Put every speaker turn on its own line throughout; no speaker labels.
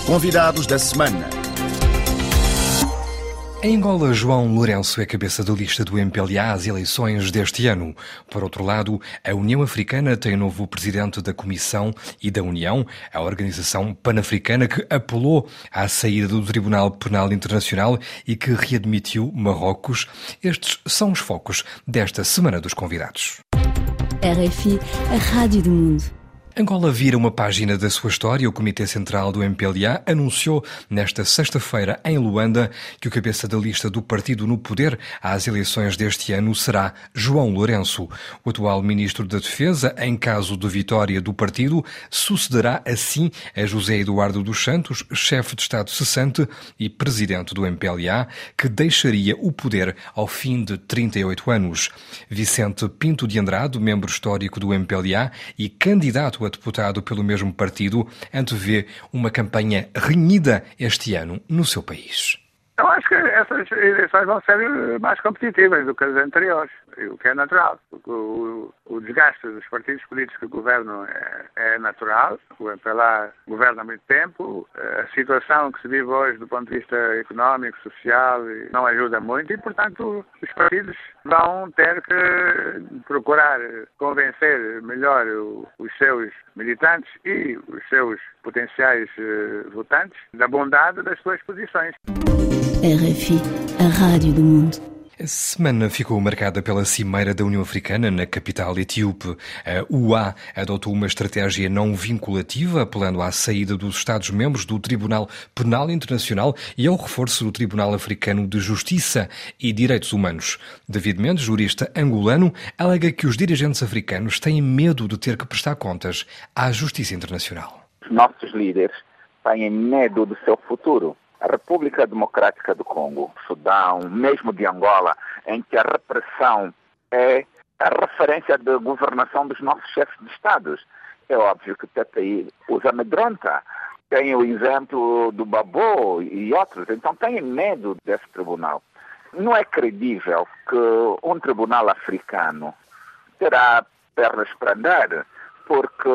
Convidados da semana.
Em Angola, João Lourenço é cabeça da lista do MPLA às eleições deste ano. Por outro lado, a União Africana tem novo presidente da Comissão e da União, a Organização Pan-Africana, que apelou à saída do Tribunal Penal Internacional e que readmitiu Marrocos. Estes são os focos desta Semana dos Convidados.
RFI, a Rádio do Mundo.
Angola vira uma página da sua história. O Comitê Central do MPLA anunciou nesta sexta-feira em Luanda que o cabeça da lista do partido no poder às eleições deste ano será João Lourenço. O atual ministro da Defesa, em caso de vitória do partido, sucederá assim a José Eduardo dos Santos, chefe de Estado cessante e presidente do MPLA, que deixaria o poder ao fim de 38 anos. Vicente Pinto de Andrade, membro histórico do MPLA e candidato a deputado pelo mesmo partido, antevê uma campanha renhida este ano no seu país.
Eu acho que essas eleições vão ser mais competitivas do que as anteriores, o que é natural. O desgaste dos partidos políticos que governam é natural. O MPLA governa há muito tempo. A situação que se vive hoje do ponto de vista económico, social, não ajuda muito e, portanto, os partidos vão ter que procurar convencer melhor os seus militantes e os seus potenciais votantes da bondade das suas posições.
RFI, a Rádio do Mundo.
A semana ficou marcada pela Cimeira da União Africana na capital etíope. A UA adotou uma estratégia não vinculativa, apelando à saída dos Estados-membros do Tribunal Penal Internacional e ao reforço do Tribunal Africano de Justiça e Direitos Humanos. David Mendes, jurista angolano, alega que os dirigentes africanos têm medo de ter que prestar contas à Justiça Internacional.
Os nossos líderes têm medo do seu futuro. A República Democrática do Congo, Sudão, mesmo de Angola, em que a repressão é a referência de governação dos nossos chefes de Estados. É óbvio que o TPI os amedronta. Tem o exemplo do Babô e outros, então têm medo desse tribunal. Não é credível que um tribunal africano terá pernas para andar, porque,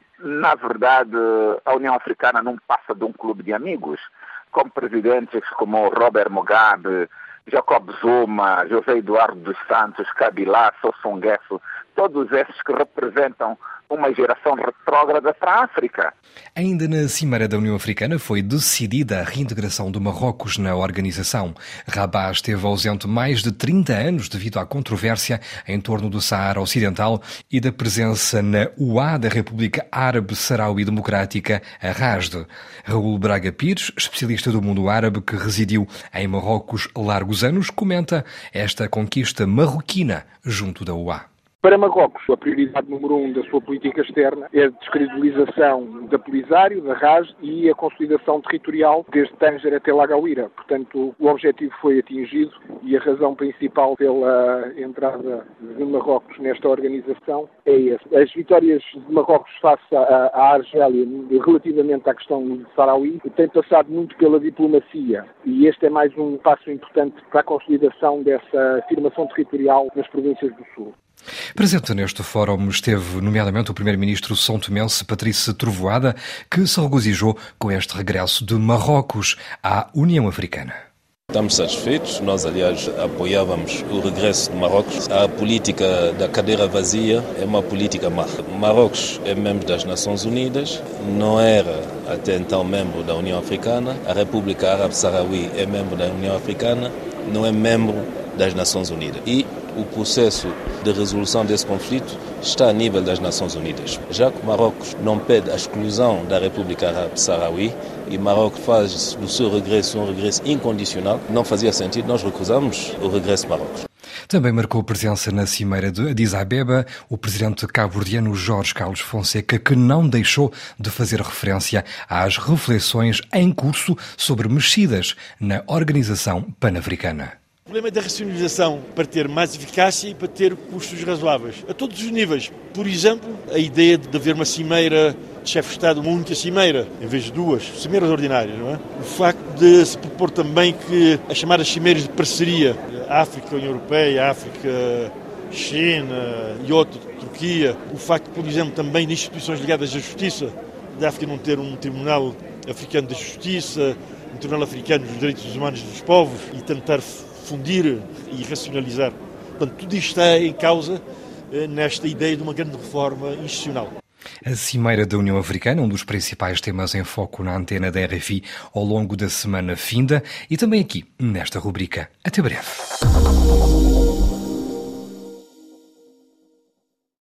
na verdade, a União Africana não passa de um clube de amigos, com presidentes como Robert Mugabe, Jacob Zuma, José Eduardo dos Santos, Kabila, Sassou Nguesso, todos esses que representam uma geração retrógrada para a África.
Ainda na Cimeira da União Africana foi decidida a reintegração de Marrocos na organização. Rabat esteve ausente mais de 30 anos devido à controvérsia em torno do Saara Ocidental e da presença na UA da República Árabe Saharaui Democrática, a RASD. Raul Braga Pires, especialista do mundo árabe que residiu em Marrocos largos anos, comenta esta conquista marroquina junto da UA.
Para Marrocos, a prioridade número 1 da sua política externa é a descredibilização da Polisário, da RAS e a consolidação territorial desde Tânger até Lagauíra. Portanto, o objetivo foi atingido e a razão principal pela entrada de Marrocos nesta organização é essa. As vitórias de Marrocos face à Argélia relativamente à questão do Saharaui têm passado muito pela diplomacia e este é mais um passo importante para a consolidação dessa afirmação territorial nas províncias do Sul.
Presente neste fórum esteve, nomeadamente, o primeiro-ministro são-tomense Patrício Trovoada, que se regozijou com este regresso de Marrocos à União Africana.
Estamos satisfeitos. Nós, aliás, apoiávamos o regresso de Marrocos. A política da cadeira vazia é uma política má. Marrocos é membro das Nações Unidas, não era até então membro da União Africana. A República Árabe Saharaui é membro da União Africana, não é membro das Nações Unidas. E o processo de resolução desse conflito está a nível das Nações Unidas. Já que Marrocos não pede a exclusão da República Árabe Saharaui e Marrocos faz do seu regresso um regresso incondicional, não fazia sentido, nós recusamos o regresso de Marrocos.
Também marcou presença na Cimeira de Addis Abeba o presidente cabo-verdiano Jorge Carlos Fonseca, que não deixou de fazer referência às reflexões em curso sobre mexidas na Organização Pan-Africana.
O problema é da racionalização para ter mais eficácia e para ter custos razoáveis, a todos os níveis. Por exemplo, a ideia de haver uma cimeira de chefe de Estado, uma única cimeira, em vez de duas, cimeiras ordinárias, não é? O facto de se propor também que as chamadas cimeiras de parceria, África, União Europeia, África, China e outra, Turquia, o facto, por exemplo, também de instituições ligadas à justiça, da África não ter um tribunal Africano da Justiça, um Tribunal Africano dos Direitos Humanos dos Povos e tentar fundir e racionalizar. Portanto, tudo isto está em causa nesta ideia de uma grande reforma institucional.
A Cimeira da União Africana, um dos principais temas em foco na antena da RFI ao longo da semana finda e também aqui nesta rubrica. Até breve.